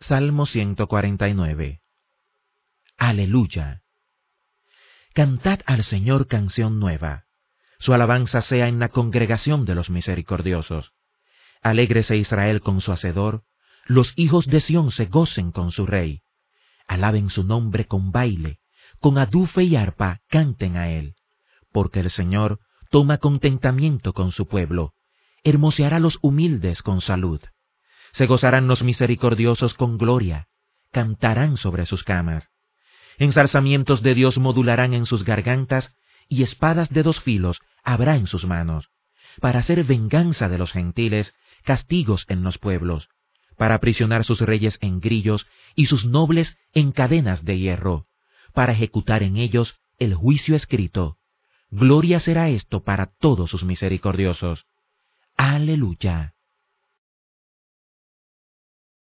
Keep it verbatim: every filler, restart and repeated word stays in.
Salmo ciento cuarenta y nueve. Aleluya. Cantad al Señor canción nueva. Su alabanza sea en la congregación de los misericordiosos. Alégrese Israel con su Hacedor, los hijos de Sión se gocen con su Rey. Alaben su nombre con baile, con adufe y arpa canten a él. Porque el Señor toma contentamiento con su pueblo, hermoseará los humildes con salud. Se gozarán los misericordiosos con gloria, cantarán sobre sus camas. Ensalzamientos de Dios modularán en sus gargantas, y espadas de dos filos habrá en sus manos, para hacer venganza de los gentiles, castigos en los pueblos, para aprisionar sus reyes en grillos y sus nobles en cadenas de hierro, para ejecutar en ellos el juicio escrito. Gloria será esto para todos sus misericordiosos. Aleluya.